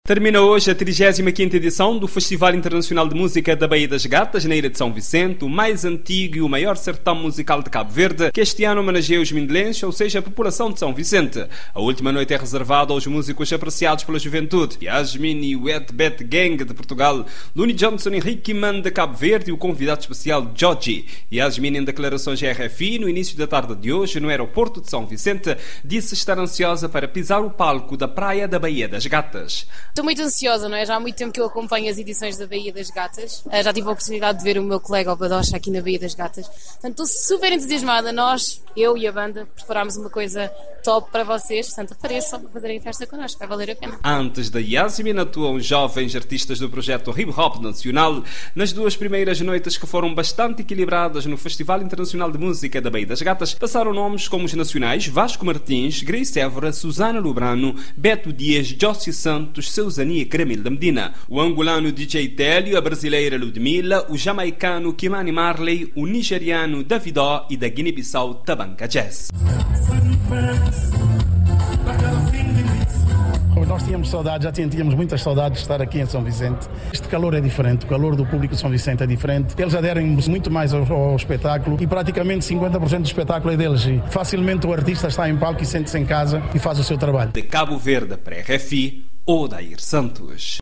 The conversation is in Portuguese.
Termina hoje a 35ª edição do Festival Internacional de Música da Baía das Gatas, na Ilha de São Vicente, o mais antigo e o maior certame musical de Cabo Verde, que este ano homenageia os mindelenses, ou seja, a população de São Vicente. A última noite é reservada aos músicos apreciados pela juventude: Yasmin e Wet Bet Gang de Portugal, Looney Johnson e Ricky Man de Cabo Verde e o convidado especial Joji. Yasmin, em declarações à RFI, no início da tarde de hoje, no aeroporto de São Vicente, disse estar ansiosa para pisar o palco da Praia da Baía das Gatas. Estou muito ansiosa, não é? Já há muito tempo que eu acompanho as edições da Baía das Gatas. Já tive a oportunidade de ver o meu colega, o Badocha, aqui na Baía das Gatas. Portanto, estou super entusiasmada. Nós, eu e a banda, preparámos uma coisa top para vocês. Portanto, apareçam para fazerem festa connosco. Vai valer a pena. Antes da Yasmin, atuam jovens artistas do projeto Hip Hop Nacional nas duas primeiras noites, que foram bastante equilibradas no Festival Internacional de Música da Baía das Gatas. Passaram nomes como os nacionais Vasco Martins, Grace Évora, Susana Lubrano, Beto Dias, Jossi Santos, Seusania Caramil da Medina, o angolano DJ Télio, a brasileira Ludmilla, o jamaicano Kimani Marley, o nigeriano Davidó e da Guiné-Bissau Tabanca Jazz. Nós tínhamos saudades, já tínhamos muitas saudades de estar aqui em São Vicente. Este calor é diferente, o calor do público de São Vicente é diferente. Eles aderem muito mais ao espetáculo e praticamente 50% do espetáculo é deles. E facilmente o artista está em palco e sente-se em casa e faz o seu trabalho. De Cabo Verde para a RFI, Odair Santos.